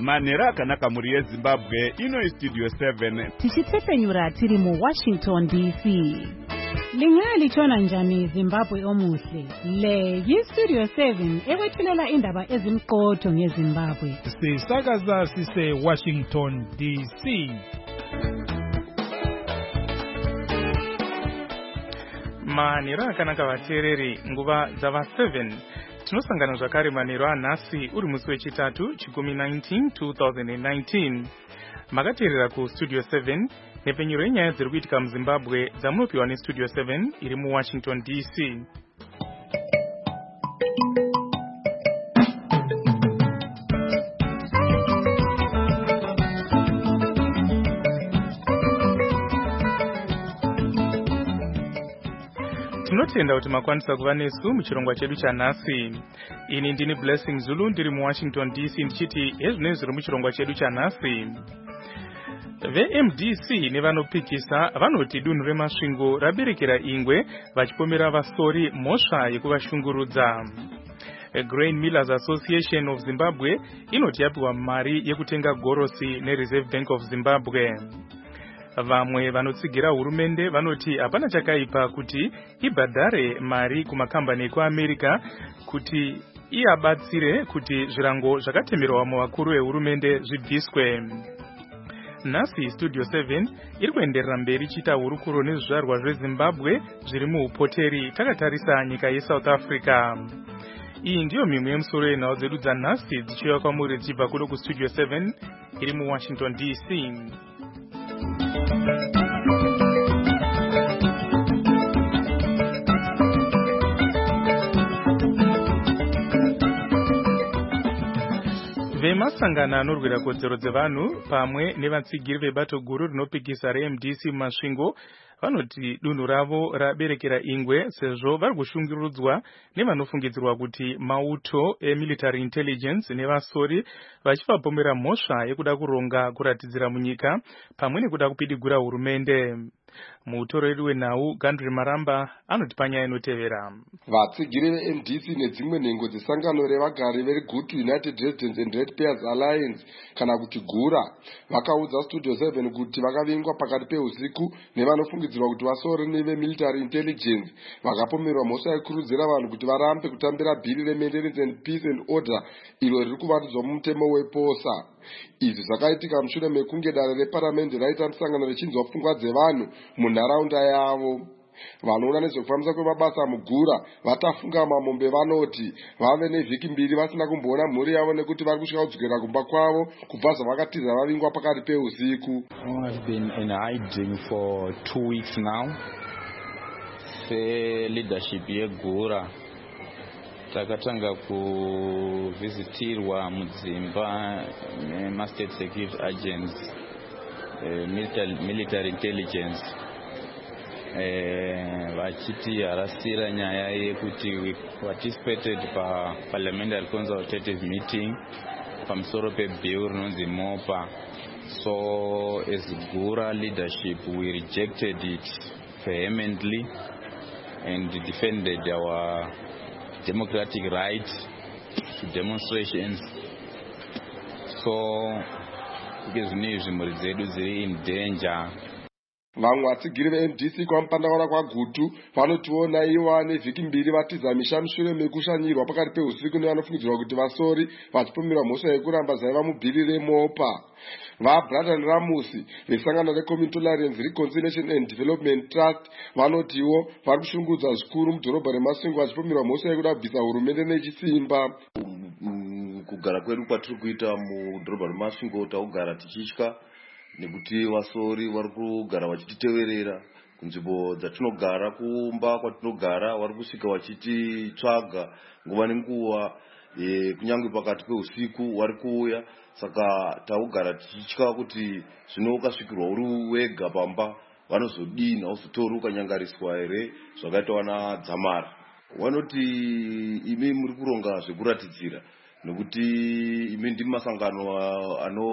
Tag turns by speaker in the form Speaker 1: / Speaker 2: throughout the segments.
Speaker 1: Manhero akanaka muri yeZimbabwe, ino Studio 7.
Speaker 2: Tichitsepenyura tiri mu Washington DC. Lingalitshona njani Zimbabwe omuhle? Le yi-Studio 7 ekwethulela indaba ezimqotho ngeZimbabwe.
Speaker 3: Sisakaza sise Washington DC.
Speaker 4: Manhero akanaka vateereri, nguva dzava 7. Tinosangana zvakare manhero anhasi uri musi wechitatu chikumi 2019. Makateerera kuStudio 7 nepenyuro yenyaya dziri kuitika muZimbabwe dzamunopiwa neStudio 7 iri muWashington DC. Tinotenda kuti makwanisa kuva nesu muchirongwa chedu chanhasi. Ini ndini Blessing Zulu ndiri muWashington DC ndichiti ezvinoi zviri muchirongwa chedu chanhasi. VMDC nevanopikisa vanoti dunhu remasvingo raberekera ingwe vachipomera vasori mhosva yekuvashungurudza. Grain Millers Association of Zimbabwe inoti yapiwa mari yekutenga gorosi neReserve Bank of Zimbabwe. Vamwe vanotsigira hurumende vanoti hapana chakaipa kuti ibhadhare mari kumakambani ekuAmerica kuti iabatsire kuti zvirango zvakatemerwa muvakuru vehurumende zvibviswe. Nhasi Studio 7 iri kuenderera mberi ichiita hurukuro nezvizvarwa zveZimbabwe zviri muupoteri takatarisa nyika yeSouth Africa. Iyi ndiyo mimwe yemusoro yenhau dzedu dzanhasi dzichiuya kwamuri dzichibva kuno kuStudio 7 iri muWashington DC. Vemasangana anorwira kodzero dzevanhu pamwe nevatsigiri vebato guru rinopikisa reMDC mumasvingo vanoti dunhu ravo raberekera ingwe sezvo vari kushungurudzwa nevanofungidzirwa kuti mauto emilitary intelligence nevasori vachivapomera mhosva yekuda kuronga kuratidzira munyika pamwe nekuda kupidigura hurumende. Mutoreri wenhau Gandri Maramba anoti panyaya inotevera.
Speaker 5: Vatsigiri veMDC nedzimwe nhengo dzesangano revagari veGood United Residents and Ratepayers Alliance kana kuti GURA vakaudza Studio 7 kuti vakavingwa pakati peusiku nevanofungidzirwa kuti vasori nevemilitary intelligence vakapomerwa mhosva yekukurudzira vanhu kuti varambe kutambira bhiri reMaintenance and Peace and Order iro riri kuvandudzwa mumutemo wePOSA. Izvi zvakaitika mushure mekunge dare reparamende raita musangano richinzwa pfungwa dzevanhu munharaunda yavo. Vanoona nezvekufambisa kwemabasa muGURA vatafunga mamombe vanoti vave nevhiki mbiri vasina kumboona mhuri yavo nekuti vari kusvika kudzokera kumba kwavo kubva zvavakatiza vavingwa pakati peusiku.
Speaker 6: I've been in hiding for 2 weeks now. Leadership yeGURA takatanga kuvisitirwa mudzimba nemastate security agents, military intelligence, vachiti harasira nyaya yekuti we participated parliamentary consultative meeting pamusoro pebill rinonzi MOPA. So as GURA leadership we rejected it vehemently and defended our democratic right to demonstrations. So because mhuri dzedu dziri in danger.
Speaker 5: Vamwe vatsigiri veMDC kwamupandakana kwaGutu vanotiona ivo nevhiki mbiri vatiza misha mushure mekushanyirwa pakati peusiku nevanofungidzirwa kuti vasori vachipomerwa mhosva yekuramba zvaiva mubhiri reMOPA. VaBradan Ramusi vesangano reCommunity Tolerance Reconciliation and Development Trust vanotiwo vari kushungudza zvikuru mudhorobha reMasvingo vachipomerwa mhosva yekuda kubvisa hurumende nechisimba.
Speaker 7: Kugara kwedu kwatiri kuita mudhorobha reMasvingo taugara tichitya nekuti vasori vari kugara vachititeverera kunzvimbo dzatinogara, kumba kwatinogara vari kusvika vachititsvaga nguva nenguva, kunyange pakati peusiku vari kuuya. Saka taugara tichitya kuti zvino ukasvikirwa uri wega pamba vanozodini, hauzotori ukanyangariswa here zvakaitwa naDzamara. Vanoti imi muri kuronga zvekuratidzira nekuti imi ndimi masangano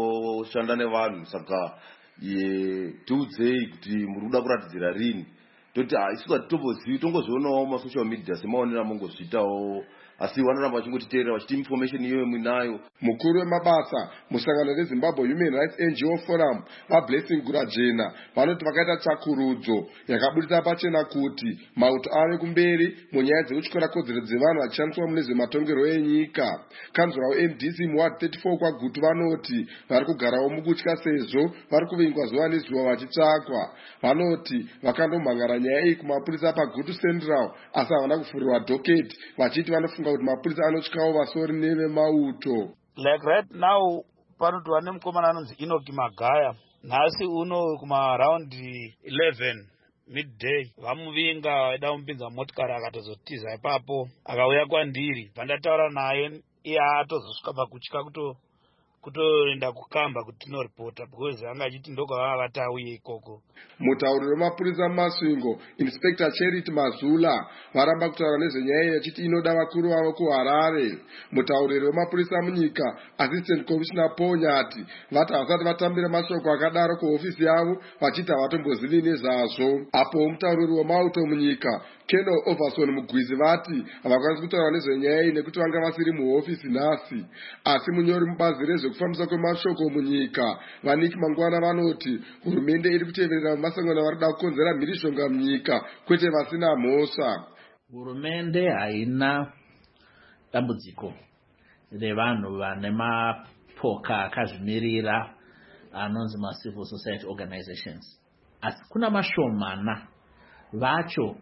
Speaker 7: anoshanda nevanhu, saka tiudzei kuti muri kuda kuratidzira rini toti isuka totombozivi tongozvionawo masocial media semaonera mongozviitawo asi vanoramba vachingotiteerera vachiti information iyoyo muinayo.
Speaker 5: Mukuru wemabasa musangano reZimbabwe Human Rights NGO Forum vaBlessing Gurajena vanoti vakaita tsvakurudzo yakabudisa pachena kuti mauto ave kumberi munyaya dzekutyora kodzero dzevanhu vachishandiswa mune zvematongerwo enyika. Kanzura weMDC muward 34 kwaGutu vanoti vari kugarawo mukutya sezvo vari kuvingwa zuva nezuva vachitsvakwa. Vanoti vakandomhangara nyaya iyi kumapurisa paGutu Central asi havana kuvhurirwa dhoketi vachiti vanofunga kuti mapurisa anotyawo vasori nevemauto.
Speaker 8: Like right now panotova nemukomana anonzi Enoch Magaya nhasi uno kumaraundi 11 midday vamuvinga vaida kumupinza motikari akatozotiza ipapo akauya kwandiri pandataura naye iye atozosvika pakutya kutoenda kukamba kuti tinoripota because anga achiti ndokwavava vati auye ikoko.
Speaker 5: Mutauriri wemapurisa muMasvingo Inspector Charity Mazula varamba kutaura nezvenyaya iyi achiti inoda vakuru vavo kuHarare. Mutauriri wemapurisa munyika Assistant Commissioner Paul Nyati vati havasati vatambira mashoko akadaro kuhofisi yavo vachiti havatombozivi nezvazvo. Apo mutauriri wemauto munyika Keno Overson Mugwizi vati havakwanisi kutaura nezvenyaya iyi nekuti vanga vasiri muhofisi nhasi. Asi munyori mubazi rezvekufambisa kwemashoko munyika Vaniki Mangwana vanoti hurumende iri kuteverera masangano vari kuda kukonzera mhirizhonga munyika kwete vasina mhosva.
Speaker 9: Hurumende haina dambudziko revanhu vane mapoka akazvimirira anonzi civil society organizations, asi kuna mashomana vacho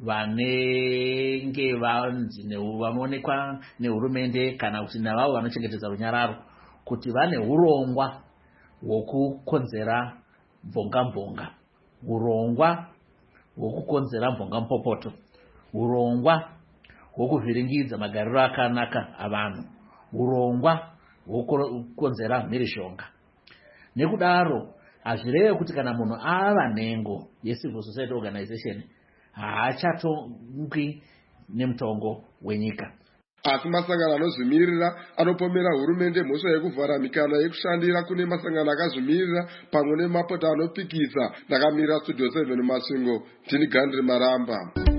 Speaker 9: vanenge vanzi vanoonekwa nehurumende kana kuti navavo vanochengetedza runyararo kuti vane urongwa hwokukonzera mbonga, urongwa hwokukonzera mbonga mupopoto, urongwa hwokuvhiringidza magariro akanaka avanhu, urongwa hwokukonzera mhirizhonga. Nekudaro hazvireve kuti kana munhu ava nhengo yecivil society organization haachatongwi nemutongo wenyika.
Speaker 5: Asi masangano anozvimirira anopomera hurumende mhosva yekuvhara mikana yekushandira kune masangano akazvimirira pamwe nemapota anopikisa. Ndakamirira Studio 7 muMasvingo, ndini Gandri Maramba.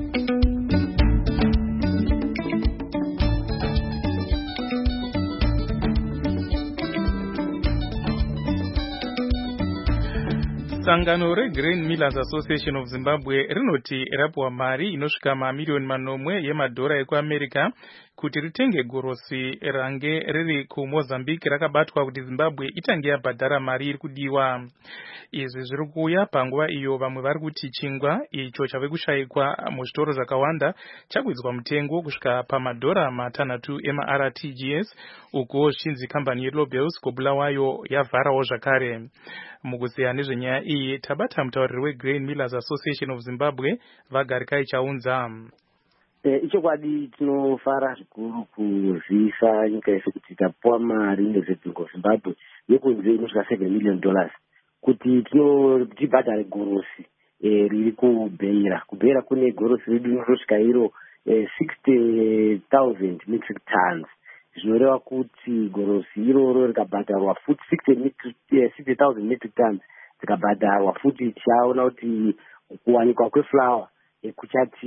Speaker 4: Sangano reGrain Millers Association of Zimbabwe rinoti rapuwa mari inosvika mamiliyoni manomwe yemadhora ekuAmerica kuti ritenge gorosi range riri kuMozambique rakabatwa kuti Zimbabwe itange yabhadhara mari iri kudiwa. Izvi zviri kuuya panguva iyo vamwe vari kuti chingwa icho chave kushayikwa muzvitoro zvakawanda chakwidza mutengo kusvika pamadhora matanhatu emaRTGS, uko zvinzi kambani yeLobels Bulawayo yavharawo zvakare. Mukuziya nezvenyaya iyi tabata mutauriri weGrain Millers Association of Zimbabwe Vagarikai Chaunza.
Speaker 10: Ichokwadi tinofara zvikuru kuzivisa nyika yese kuti tapuwa mari neReserve of Zimbabwe yekunze inosvika $7 million kuti tibhadhare gorosi riri kuBeira. KuBeira kune gorosi redu rinosvika iro 60,000 metric tons. Zvinoreva kuti gorosi iroro rikabhadharwa futi 60,000 metric tons rikabhadharwa futi tichaona kuti kuwanikwa kweflower kuchati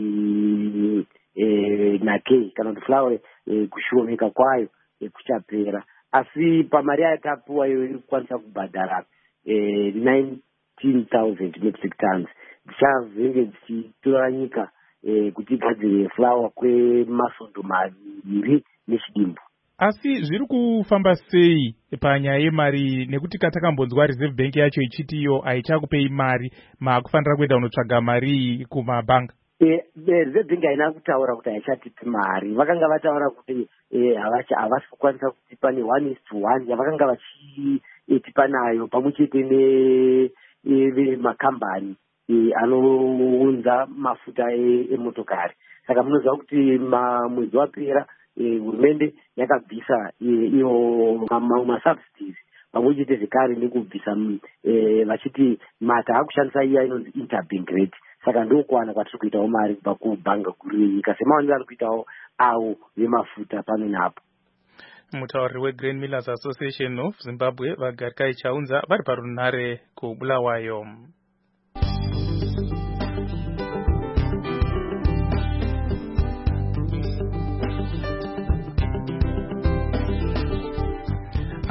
Speaker 10: nakei kana kuti flower kushomeka kwayo kuchapera. Asi pamari yatapuwa iyo iri kukwanisa kubhadhara 19,000 metric tons. Dzichavenge dzichitora nyika kuti igadzire flower kwemasondo maviri nechidimbu.
Speaker 3: Asi zviri kufamba sei panyaya yemari, nekuti katakambonzwa Reserve Bank yacho ichiti iyo haichakupei mari, makufanira kuenda kunotsvaga mari kumabhanga?
Speaker 10: Reserve Bank haina kutaura kuti haichatipi mari. Vakanga vataura kuti havasi kukwanisa kutipa ne1:1 yavakanga vachitipa nayo pamwe chete nemakambani anounza mafuta emotokari. Saka munoziva kuti mwedzi wapera hurumende yakabvisa iyo masubsidies pamwe chete zvekare nekubvisa vachiti mata akushandisa iya inonzi interbank rate. Saka ndokuwana kwatiri kuitawo mari kubva kubhanga guru renyika semaonero ari kuitawo avo vemafuta pano napo.
Speaker 4: Mutauriri weGrain Millers Association of Zimbabwe Vagarikai Chaunza vari parunhare kuBulawayo.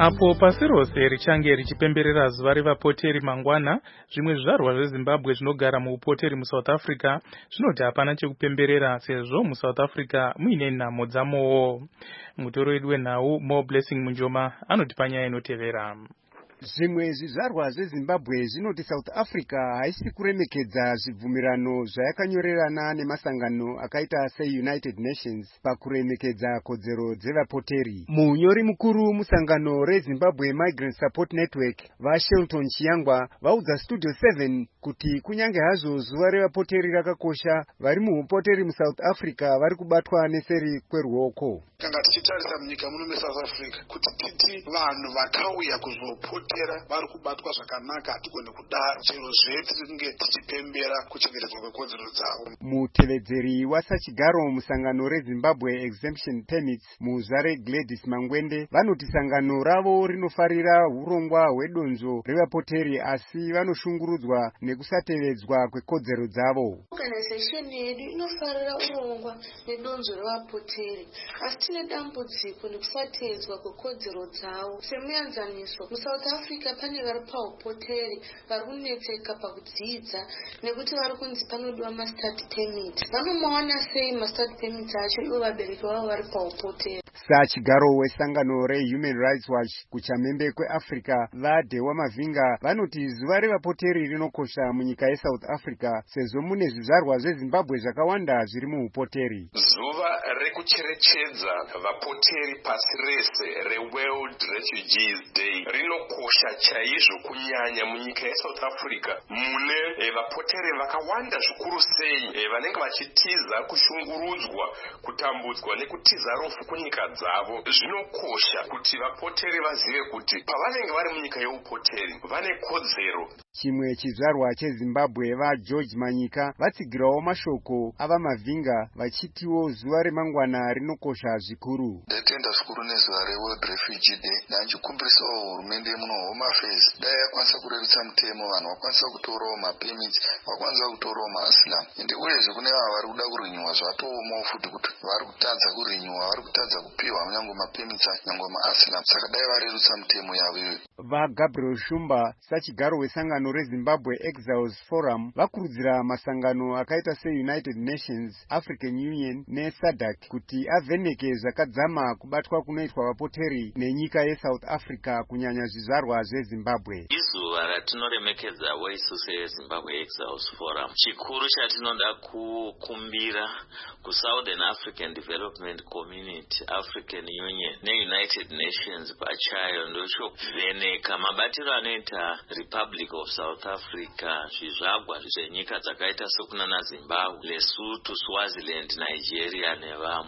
Speaker 4: Apo pasi rose richange richipemberera zuva revapoteri mangwana, zvimwe zvizvarwa zveZimbabwe zvinogara muupoteri muSouth Africa zvinoti hapana chekupemberera sezvo muSouth Africa muine nhamo dzamowo. Mutoro wedu wenhau More Blessing Munjoma anoti panyaya inotevera.
Speaker 11: Zvimwe zvizvarwa zveZimbabwe zvinoti South Africa haisi kuremekedza zvibvumirano zvayakanyorerana nemasangano akaita seUnited Nations pakuremekedza kodzero dzevapoteri. Munyori mukuru musangano reZimbabwe Migrant Support Network vaShelton Chiyangwa vaudza Studio 7 kuti kunyange hazvo zuva revapoteri rakakosha, vari muupoteri muSouth Africa vari kubatwa neseri kweruoko.
Speaker 12: Kana tichitarisa munyika muno meSouth Africa kuti titi vanhu vakauya kuzopotera vari kubatwa zvakanaka, hatigone kudaro chero zvese tinge tichipembera kuchengetedzwa kwekodzero dzavo. Mutevedzeri wasachigaro musangano reZimbabwe Exemption Permits muzare Gladys Mangwende vanoti sangano ravo rinofarira urongwa hwedonzo revapoteri asi vanoshungurudzwa nekusatevedzwa kwekodzero dzavo.
Speaker 13: Organization yedu inofarira urongwa nedonzo revapoteri asi tine dambudziko nekusatevedzwa kwekodzero dzavo. Semuenzaniso muSouth Africa pane vari paupoteri vari kunetseka pakudzidza nekuti vari kunzi panodiwa mastart permit. Vanomawana sei mastart permit acho ivo vabereki vavo vari paupoteri?
Speaker 11: Sachigaro wesangano reHuman Rights Watch kuchamhembe kweAfrica vaDewa Mavinga vanoti zuva revapoteri rinokosha munyika yeSouth Africa sezvo mune zvizvarwa zveZimbabwe zvakawanda zviri muupoteri.
Speaker 14: Zuva rekucherechedza vapoteri pasi rese reWorld Refugees Day rinokosha chaizvo kunyanya munyika yeSouth Africa mune vapoteri vakawanda zvikuru sei vanenge vachitiza kushungurudzwa, kutambudzwa nekutiza rofu kunyika dzavo. Zvinokosha kuti vapoteri vazive kuti pavanenge vari munyika yeupoteri vane kodzero.
Speaker 11: Chimwe chizvarwa cheZimbabwe vaGeorge Manyika vatsigirawo mashoko ava Mavinga vachitiwo zuva remangwana rinokosha zvikuru.
Speaker 15: Ndatenda zvikuru nezuva reWorld Refugee Day. Ndanjikumbirisawo hurumende muno Home Affairs dai yakwanisa kurerutsa mutemo, vanhu vakwanisa kutorawo mapemits, vakwanisa kutorawo maasylum. Ende uyezve kune vava vari kuda kurinyuwa zvatoomawo futi kuti vari kutadza kurinyuwa, vari kutadza kupiwa nyangwe mapemits nyangwe maasylum. Saka dai varerutsa mutemo yavo iyoyo.
Speaker 11: VaGabriel Shumba sachigaro wesangano reZimbabwe Exiles Forum vakurudzira masangano akaita seUnited Nations, African Union neSADC kuti avheneke zvakadzama kubatwa kunoitwa vapoteri nenyika yeSouth Africa kunyanya zvizvarwa zveZimbabwe.
Speaker 16: Izuva ratinoremekedzawo isu seZimbabwe Exiles Forum, chikuru chatinoda kukumbira kuSouthern African Development Community, African Union neUnited Nations pachayo ndocho kuvheneka mabatiro anoita Republic of South Africa zvizvagwa zvenyika dzakaita sekunana Zimbabwe, Lesotho, Swaziland, Nigeria nevamwe.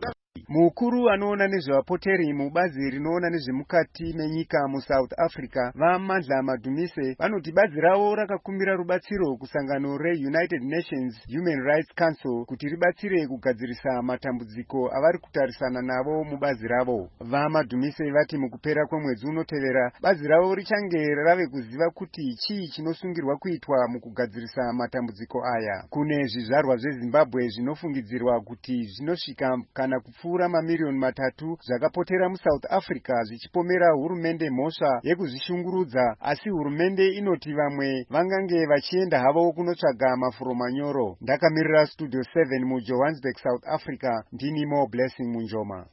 Speaker 11: Mukuru anoona nezvevapoteri mubazi rinoona nezvemukati menyika muSouth Africa vaMandla Madumise vanoti bazi ravo rakakumbira rubatsiro kusangano reUnited Nations Human Rights Council kuti ribatsire kugadzirisa matambudziko avari kutarisana navo mubazi ravo. VaMadumise vati mukupera kwemwedzi unotevera bazi ravo richange rave kuziva kuti chii chinosungirwa kuitwa mukugadzirisa matambudziko aya. Kune zvizvarwa zveZimbabwe zvinofungidzirwa kuti zvinosvika kana kupfuura mamiliyoni 3 zvakapotera muSouth Africa zvichipomera hurumende mhosva yekuzvishungurudza, asi hurumende inoti vamwe vangange vachienda havo kunotsvaga mafuro manyoro. Ndakamirira Studio 7 muJohannesburg, South Africa, ndini More Blessing Munjoma.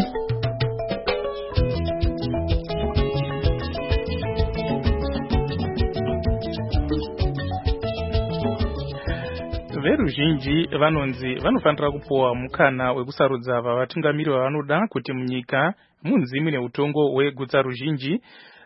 Speaker 4: Veruzhinji vanonzi vanofanira kupuwa mukana wekusarudza vatungamiri vavanoda kuti munyika munzi mune utongo hwegutsa ruzhinji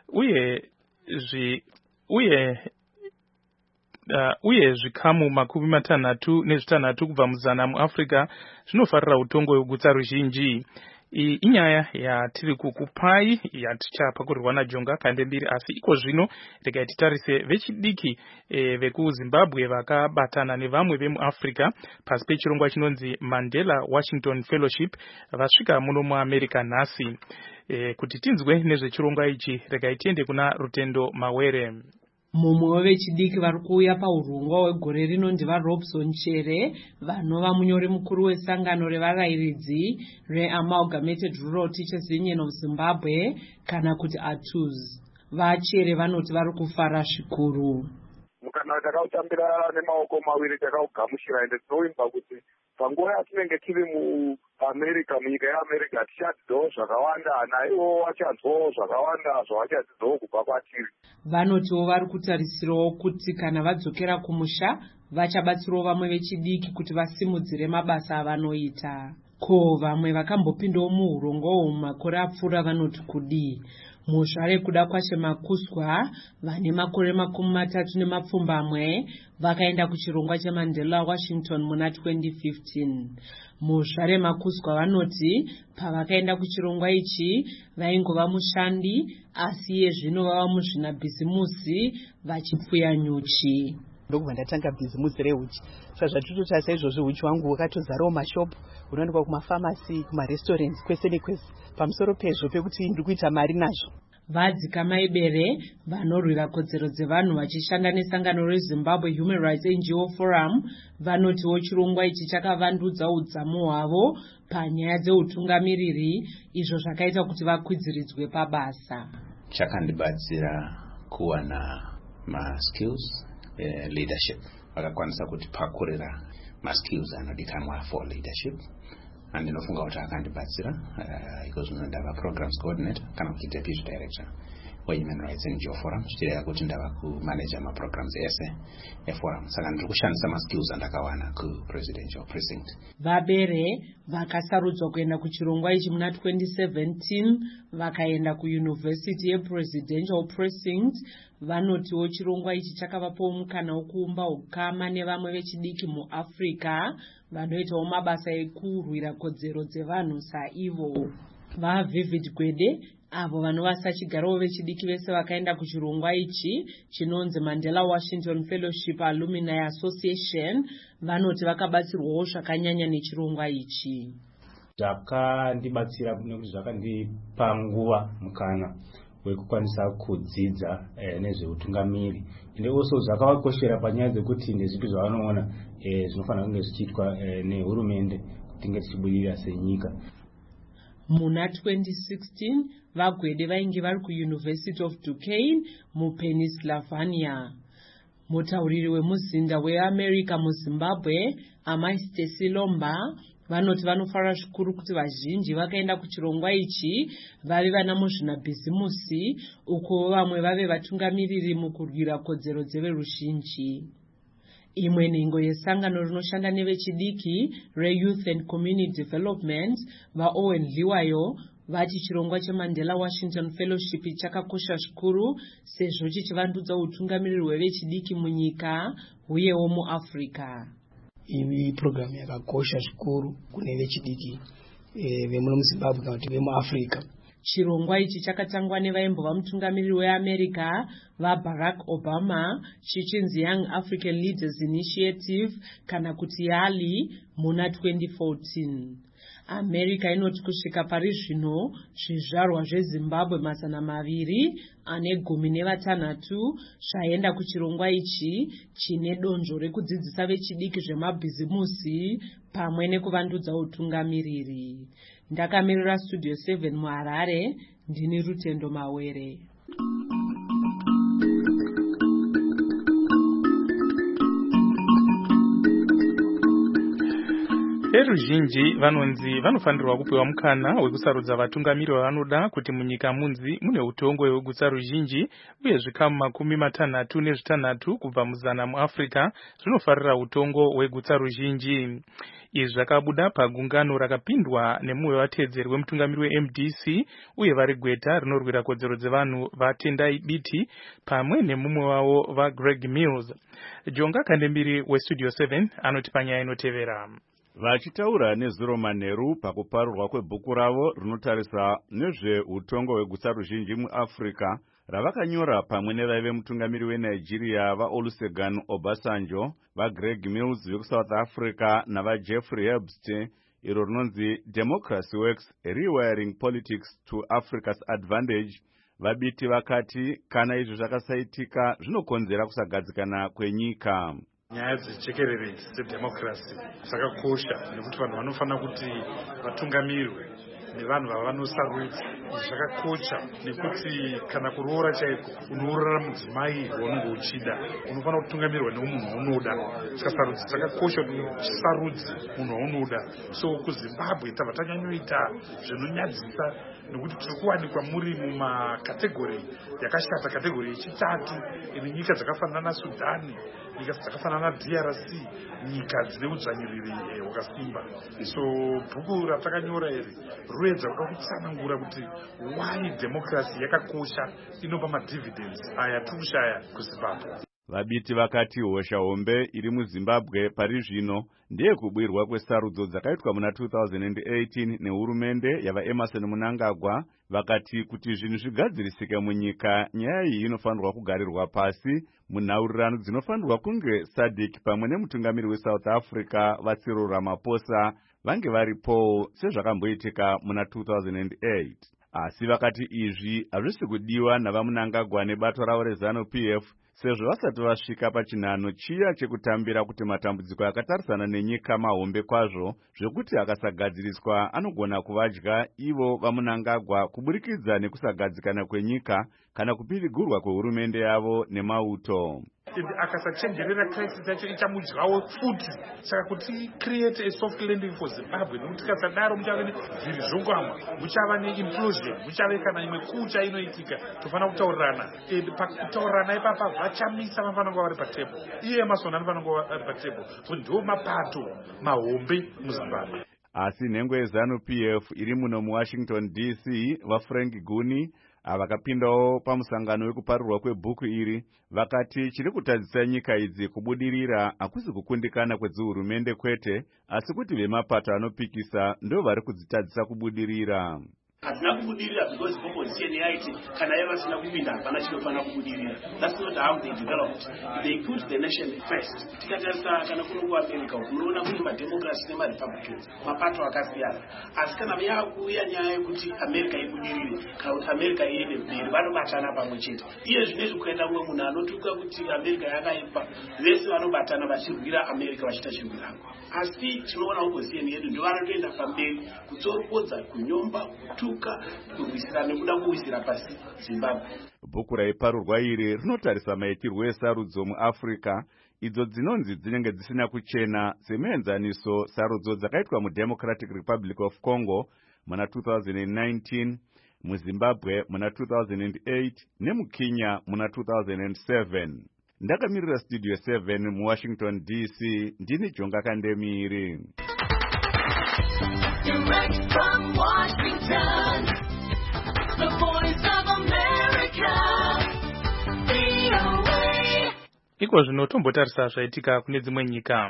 Speaker 4: uye zvikamu 66 kubva muzana muAfrica zvinofarira utongo hwegutsa ruzhinji. Iyi inyaya yatiri kukupai yatichapakurirwa naJonga Kandembiri, asi iko zvino regai titarise vechidiki vekuZimbabwe vakabatana nevamwe vemuAfrica pasi pechirongwa chinonzi Mandela Washington Fellowship vasvika muno muAmerica nhasi. Kuti tinzwe nezvechirongwa ichi regai tiende kuna Rutendo Mawere.
Speaker 17: mumwe wevechidiki vari kuuya paurongwa hwegore rino ndivaRobson Chere vanova munyori mukuru wesangano revarayiridzi reAmalgamated Rural Teachers Union of Zimbabwe kana kuti ATUZ. VaChere vanoti vari kufara zvikuru.
Speaker 18: Mukana takautambira nemaoko maviri takaugamuchira ende tinoimba kuti panguva yatinenge tiri muAmerica, munyika yeAmerica tichadzidzwawo zvakawanda, naivo vachanzwawo zvakawanda zvavachadzidzawo kubva kwatiri.
Speaker 17: Vanotiwo vari kutarisirawo kuti kana vadzokera kumusha vachabatsirawo vamwe vechidiki kuti vasimudzire mabasa avanoita. Ko vamwe vakambopindawo muurongwa mumakore apfuura vanoti kudii? Muzvare kuda kwaShemakuswa vane makore 30 vakaenda kuchirongwa cheMandela Washington muna 2015. Muzvare Makuswa vanoti pavakaenda kuchirongwa ichi vaingova mushandi, asi iye zvino vava muzvinabhizimusi vachipfuya nyuchi.
Speaker 19: Ndokubva ndatanga bhizimusi rehuchi. Zvazvatotota saizvozvo huchi wangu wakatozarawo mashopu, unowanikwa kumafamasi, kumarestaurants, kwese nekwese, pamusoro pezvo pekuti ndiri kuita mari nazvo.
Speaker 17: Vadzikamai Bere vanorwira kodzero dzevanhu vachishanda nesangano reZimbabwe Human Rights NGO Forum vanotiwo chirongwa ichi chakavandudza udzamu hwavo panyaya dzeutungamiriri, izvo zvakaita kuti vakwidziridzwe pabasa.
Speaker 20: Chakandibatsira kuwana maskills leadership, vakakwanisa kuti pakurira maskills anodikanwa for leadership. Andinofunga kuti akandibatsira because ndava programs coordinator kana kuti deputy director weHuman Rights NGO Forum, zvichireva kuti ndava kumanager maprograms ese eforum. Saka ndiri kushandisa maskills andakawana kupresidential precinct.
Speaker 17: VaBere vakasarudzwa kuenda kuchirongwa ichi muna 2017 vakaenda kuUniversity yePresidential Precinct. Vanotiwo chirongwa ichi chakavapawo mukana wokuumba ukama nevamwe vechidiki muAfrica vanoitawo mabasa ekurwira kodzero dzevanhu saivo. VaVivid Gwede avo vanova sachigarawo vechidiki vese vakaenda kuchirongwa ichi chinonzi Mandela Washington Fellowship Alumni Association vanoti vakabatsirwawo zvakanyanya nechirongwa ichi.
Speaker 21: Zvakandibatsira nekuti zvakandipa nguva mukana wekukwanisa kudzidza nezveutungamiri, ende also zvakavakoshera panyaya dzekuti ndezvipi zvavanoona zvinofanira kunge zvichiitwa nehurumende kuti tinge tichibudirira senyika.
Speaker 17: Muna 2016 vaGwede vainge vari kuUniversity of Duquesne muPennsylvania. Mutauriri wemuzinda weAmerica muZimbabwe Amai Stacy Lomba vanoti vanofara zvikuru kuti vazhinji vakaenda kuchirongwa ichi vavi vana muzvinabhizimusi, uko vamwe vave vatungamiriri mukurwira kodzero dzeveruzhinji. Imwe nhengo yesangano rinoshanda nevechidiki reYouth and Community Development vaOwen Liwayo vati chirongwa cheMandela Washington Fellowship chakakosha zvikuru sezvo chichivandudza utungamiriri hwevechidiki munyika uyewo muAfrica.
Speaker 22: Iyi program yakakosha zvikuru kune vechidiki vemuno muZimbabwe kana kuti vemuAfrica.
Speaker 17: Chirongwa ichi chakatangwa nevaimbova mutungamiriri weAmerica vaBarack Obama chichinzi Young African Leaders Initiative kana kuti YALI muna 2014. America inoti kusvika pari zvino zvizvarwa zveZimbabwe 216 zvaenda kuchirongwa ichi chine donzvo rekudzidzisa vechidiki zvemabhizimusi pamwe nekuvandudza utungamiriri. Ndakamirira Studio 7 muHarare, ndini Rutendo Mawere.
Speaker 4: Veruzhinji vanonzi vanofanirwa kupiwa mukana wekusarudza vatungamiri vavanoda kuti munyika munzi mune utongwe hwegutsa ruzhinji, uye zvikamu 66 kubva muzana muAfrica zvinofarira utongo hwegutsa ruzhinji. Izvi zvakabuda pagungano rakapindwa nemumwe wateedzeri wemutungamiri weMDC uye vari gweta rinorwira kodzero dzevanhu vaTendai Biti pamwe nemumwe wavo vaGreg Mills. Jonga Kandembiri weStudio 7 anoti panyaya inotevera.
Speaker 1: Vachitaura nezuro manheru pakuparurwa kwebhuku ravo rinotarisa nezveutongo hwegutsa ruzhinji muAfrica ravakanyora pamwe nevaive mutungamiri weNigeria vaOlusegun Obasanjo, vaGreg Mills vekuSouth Africa navaJeffrey Herbst, iro rinonzi Democracy Works Rewiring Politics to Africa's Advantage, Vabiti vakati kana izvo zvakasaitika zvinokonzera kusagadzikana kwenyika.
Speaker 2: Nyaya dzechekerere dzedhemokirasi dzakakosha nekuti vanhu vanofanira kuti vatungamirwe nevanhu vavanosarudza. Zvakakosha nekuti kana kuroora chaiko unourara mudzimai waunenge uchida, unofanira kutungamirwa nemunhu waunoda. Saka sarudzi dzakakosha kuti usarudze munhu waunoda. So kuZimbabwe tabva tanyanyoita zvinonyadzisa nekuti tiri kuwanikwa muri mumakategori yakashata. Kategori yechitatu ine nyika dzakafanana naSudhani, nyika dzakafanana naDRC, nyika dzine udzvanyiriri hwakasimba. So bhuku ratakanyora iri ruedza kuda kutsanangura kuti why democracy yakakosha, inopa madividends aya tiri kushaya kuZimbabwe.
Speaker 1: Vabiti vakati hosha hombe iri muZimbabwe pari zvino ndeye kubwirwa kwesarudzo dzakaitwa muna 2018 nehurumende yavaEmerson Mnangagwa. Vakati kuti zvinhu zvigadzirisike munyika, nyaya iyi inofanirwa kugarirwa pasi munhaurirano dzinofanirwa kunge SADC pamwe nemutungamiri weSouth Africa vaCyril Ramaphosa vange varipo sezvakamboitika muna 2008. Asi vakati izvi hazvisi kudiwa navaMnangagwa nebato ravo reZANU-PF sezvo vasati vasvika pachinhano chiya chekutambira kuti matambudziko akatarisana nenyika mahombe kwazvo zvekuti akasagadziriswa anogona kuvadya ivo vaMnangagwa kuburikidza nekusagadzikana kwenyika kana kupirigurwa kwehurumende yavo nemauto.
Speaker 2: Akasachenjerera crisis yacho ichamudyawo futi. Saka kuti create a soft landing for Zimbabwe, nekuti kasadaro muchava nezvirizvongwamwa, muchava neimplosion, muchave kana imwe kucha inoitika. Tofanira kutaurirana. Pakutaurirana ipapa vachamisa vanofanira kuva vari patable. Iye Emerson anofanira kuva ari patable. Ndiwo mapato mahombe muZimbabwe.
Speaker 1: Asi nhengo yeZANU-PF iri muno muWashington DC, vaFrank Guni vakapindawo pamusangano wekuparurirwa kwebhuku iri, vakati chiri kutadzisa nyika idzi kubudirira hakusi kukundikana kwedzihurumende kwete, asi kuti vemapato anopikisa ndo vari kudzitadzisa kubudirira.
Speaker 6: Hazina kubudirira because opposition yaiti kana yavasina kupinda hapana chinofana kubudirira. That's not how they developed. They put the nation first. Tikatarisa kana kuno America unoona kune mademocracy nemarepublicans mapato akasiyana. Asi kana yakuuya nyaya yekuti America ibudirire kana kuti America iende mberi vanobatana pamwe chete. Iye zvinezvi kuenda mumwe munhu anotuka kuti America yakaipa, vese vanobatana vachirwira America vachita chirwirano. Asi tinoona opposition yedu ndio vanotoenda pamberi kutsoropodza, kunyomba, kurwisira nekuda kuwisira pasi Zimbabwe.
Speaker 1: Bhuku raiparurwa iri rinotarisa maitirwo esarudzo muAfrica idzo dzinonzi dzinenge dzisina kuchena semuenzaniso sarudzo dzakaitwa muDemocratic Republic of Congo muna 2019, muZimbabwe muna 2008 nemuKenya muna 2007. Ndakamirira Studio 7 muWashington DC, ndini Jonga Kandemiri.
Speaker 23: Direct from Washington, the voice of America, VOA.
Speaker 4: Iko zvino tombotarisa zvaitika kune dzimwe nyika.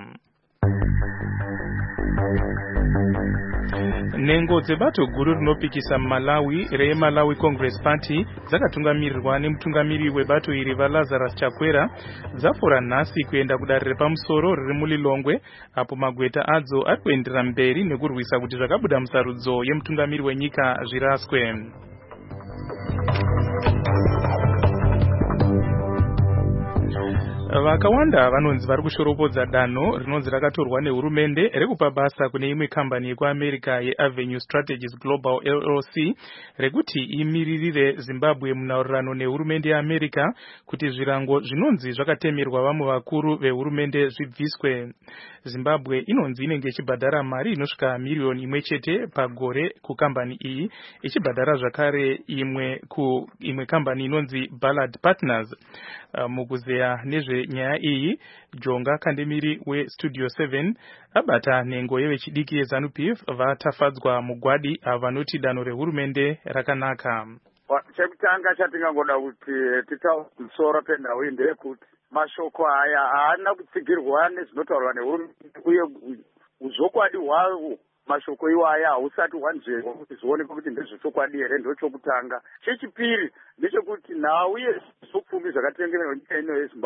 Speaker 4: Nhengo dzebato guru rinopikisa muMalawi reMalawi Congress Party dzakatungamirirwa nemutungamiri webato iri vaLazarus Chakwera dzafora nhasi kuenda kudanho repamusoro riri muLilongwe apo magweta adzo ari kuendera mberi nekurwisa kuti zvakabuda musarudzo yemutungamiri wenyika zviraswe. Vakawanda vanonzi vari kushoropodza danho rinonzi rakatorwa nehurumende rekupa basa kune imwe kambani yekuAmerica yeAvenue Strategies Global LLC rekuti imiririre Zimbabwe munhaurirano nehurumende yeAmerica kuti zvirango zvinonzi zvakatemerwa vamwe vakuru vehurumende zvibviswe. Zimbabwe inonzi inenge ichibhadhara mari inosvika miriyoni imwe chete pagore kukambani iyi, ichibhadhara zvakare imwe kambani inonzi Ballard Partners. Mukuzeya nezvenyaya iyi, Jonga Kandemiri weStudio 7 abata nhengo yevechidiki yeZANU-PF vatafadzwa mugwadi vanoti danho rehurumende rakanaka.
Speaker 18: Chekutanga chatingangoda kuti titamusoro penhau iyi ndeyekuti mashoko aya haana kutsigirwa nezvinotaurwa nehurumende uye uzokwadi hwavo mashoko iwaya hausati hwanzverwa kuti zvionekwe kuti ndezvechokwadi here. Ndochokutanga. Chechipiri ndechekuti nhau yezvipfumi zvakatengenerwa nyika ino yeZimbabwe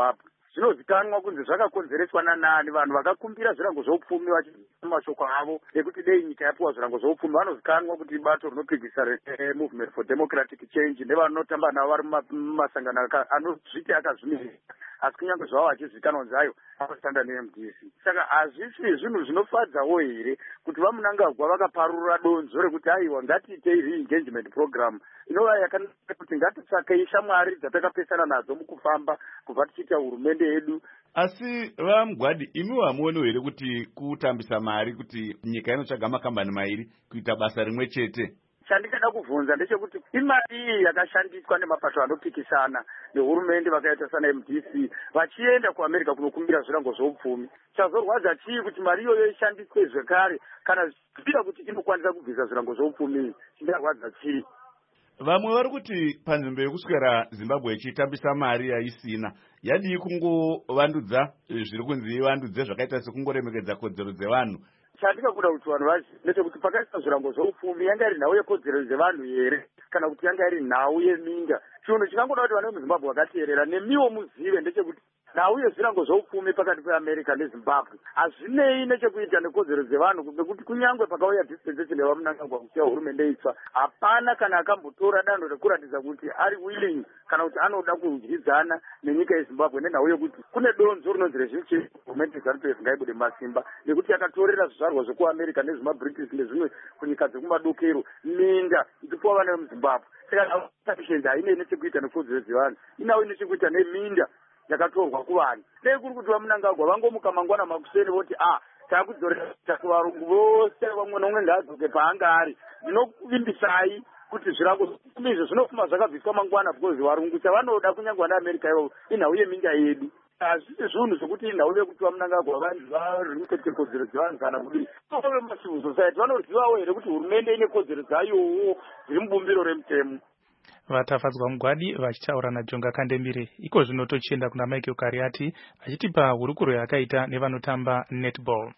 Speaker 7: zvinozikanwa kunzi zvakakonzereswa nanani. Vanhu vakakumbira zvirango zveupfumi vachibvisa mashoko avo ekuti dei nyika yapiwa zvirango zveupfumi vanozikanwa kuti bato rinopikisa Movement for Democratic Change nevanotamba navo vari mumasangano anozviti akazvimirira, asi kunyange zvavo achizikanwa kunzi ayo anoshanda neMDC. Saka hazvisi zvinhu zvinofadzawo here kuti vaMunangagwa vakaparura donzo rekuti aiwa ngatiitei re-engagement program inova yakanaka kuti ngatitsvakei shamwari dzatakapesana nadzo mukufamba kubva tichiita hurumende yedu.
Speaker 1: Asi vaMugwadi, imi hamuoni here kuti kutambisa mari kuti nyika inotsvaga makambani mairi kuita basa rimwe chete?
Speaker 7: Chandingada kuvhunza ndechekuti imari iyi yakashandiswa nemapato anopikisana nehurumende vakaita sana MDC vachienda kuAmerica kunokumbira zvirango zveupfumi. Chazorwadza chii kuti mari iyoyo ishandiswe zvekare kana zvichibvira kuti inokwanisa kubvisa zvirango zveupfumi? Chingarwadza chii?
Speaker 1: Vamwe vari kuti panzvimbo yekuswera Zimbabwe ichitambisa mari yaisina, yadii kungovandudza zviri kunzi ivandudze zvakaita sekungoremekedza kodzero dzevanhu.
Speaker 7: Chandingakuda kuti vanhu vazive ndechekuti pakaiswa zvirango zveupfumi yanga iri nhau yekodzero dzevanhu here kana kuti yanga iri nhau yeminga? Chinhu chingangoda kuti vanhu vemuZimbabwe vakateerera nemiwo muzive ndechekuti nhau yezvirango zveupfumi pakati peAmerica neZimbabwe hazvinei nechekuita nekodzero dzevanhu, nekuti kunyangwe pakauya dispensation yevaMunangagwa kusiya hurumende itsva hapana kana akambotora danho rekuratidza kuti ari willing kana kuti anoda kudyidzana nenyika yeZimbabwe nenhau yekuti kune donzo rinonzi rezvichi hurumende yeZANU-PF ngaibude masimba nekuti yakatorera zvizvarwa zvekuAmerica nezvimaBritish nezvimwe kunyika dzekumadokero minda ichipuwa vana vemuZimbabwe. Saka sanctions hainei nechekuita nekodzero dzevanhu, inawo nechekuita neminda yakatorwa kuvanhu. Dei kuri kuti vaMunangagwa vangomuka mangwana makuseni voti takudzorera kuvarungu vose vamwe nomwe ngaadzoke paanga ari. Ndinokuvimbisai kuti zvirango zveupfumi izvo zvinofuma zvakabviswa mangwana because varungu chavanoda kunyange vanaAmerica ivo inhau yeminga yedu. Hazvisi zvinhu zvokuti inhau yekuti vaMunangagwa varimukete kodzero dzevanhu kana kudii. Vemacivil society vanoryiwawo here kuti hurumende ine kodzero dzayowo dziri mubumbiro remutemo.
Speaker 4: Vatafadzwa Mugwadi vachitaura naJonga Kandemire. Iko zvino tochienda kuna Michael Kariati achitipa hurukuro yakaita nevanotamba netball.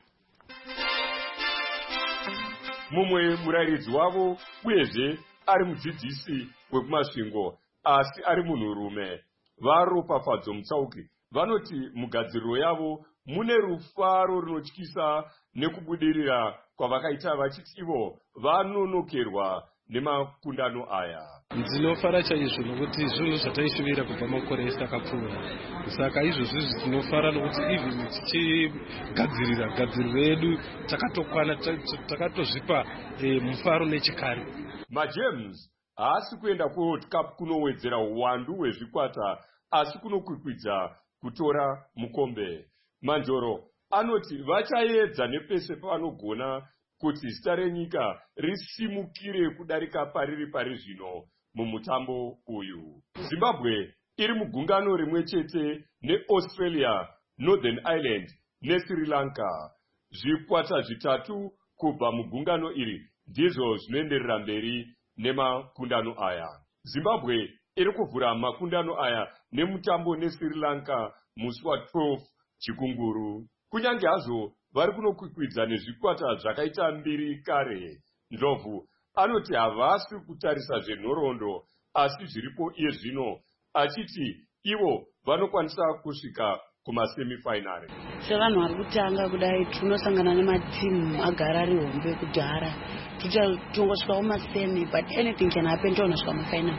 Speaker 8: Mumwe murairidzi wavo uyezve ari mudzidzisi wekumasvingo asi ari munhurume varopafadzo mutsauki vanoti mugadziriro yavo mune rufaro rinotyisa nekubudirira kwavakaita vachiti ivo vanonokerwa nemakundano aya.
Speaker 9: Ndinofara chaizvo nokuti zvinhu zvataishuvira kubva makore ese akapfuura. Saka izvozvi tinofara nokuti even tichigadzirira gadziriro yedu takatokwana takatozvipa mufaro nechikare.
Speaker 8: MaGems haasi kuenda kuWorld Cup kunowedzera uwandu hwezvikwata asi kunokwikwidza kutora mukombe. Manjoro anoti vachaedza nepese pavanogona kuti zita renyika risimukire kudarika pari zvino mumutambo uyu. Zimbabwe iri mugungano rimwe chete neAustralia, Northern Ireland neSri Lanka. Zvikwata zvitatu kubva mugungano iri ndizvo zvinoenderera mberi nemakundano aya. Zimbabwe iri kuvhura makundano aya nemutambo neSri Lanka musi wa12 chikunguru. Kunyange hazvo vari kunokwikwidza nezvikwata zvakaita mbiri kare. Ndlovu anoti havasi kutarisa zvenhoroondo asi zviripo iye zvino, achiti ivo vanokwanisa kusvika kumasemifinari.
Speaker 24: Sevanhu vari kutanga kudai tinosangana nematimu agara ari hombe kudhara tongosvika kumasemi, but anything can happen tonosvika mufinal.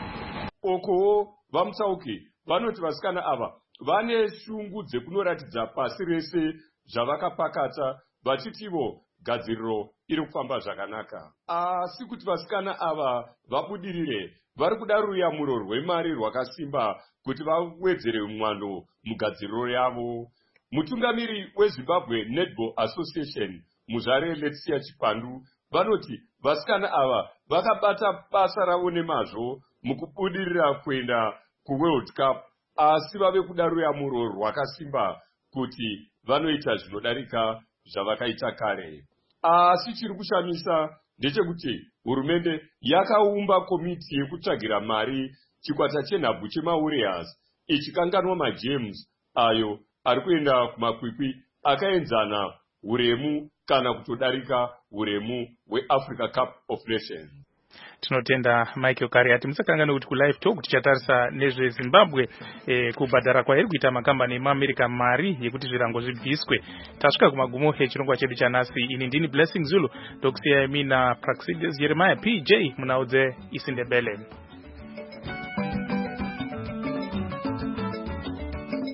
Speaker 8: Okowo vamutsauki vanoti vasikana ava vane shungu dzekunoratidza pasi rese zvavakapakata vachitivo gadziriro iri kufamba zvakanaka. Asi kuti vasikana ava vabudirire vari kuda ruyamuro rwemari rwakasimba kuti vawedzere mwando mugadziriro yavo. Mutungamiri weZimbabwe Netball Association Muzvare Letsia Chipandu vanoti vasikana ava vakabata basa ravo nemazvo mukubudirira kuenda kuWorld Cup asi vave kuda ruyamuro rwakasimba kuti vanoita zvinodarika zvavakaita kare. Asi chiri kushamisa ndechekuti hurumende yakaumba komiti yekutsvagira mari chikwata chenhabvu chemaWarriors ichikanganwa maGems ayo ari kuenda kumakwikwi akaenzana uremu kana kutodarika uremu hweAfrica Cup of Nations.
Speaker 4: Tinotenda Michael Kariati. Musakanga nokuti ku live talk tichatarisa nezve Zimbabwe kubhadhara kwairi kuita makambani emuAmerica mari yekuti zvirango zvibviswe. Tasvika kumagumo echirongwa chedu chanhasi. Ini ndini Blessing Zulu, ndokusiyai mina Praxides Jeremiah PJ munaudze isindebele.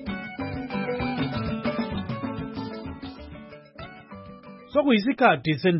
Speaker 3: Sokuyisikhathi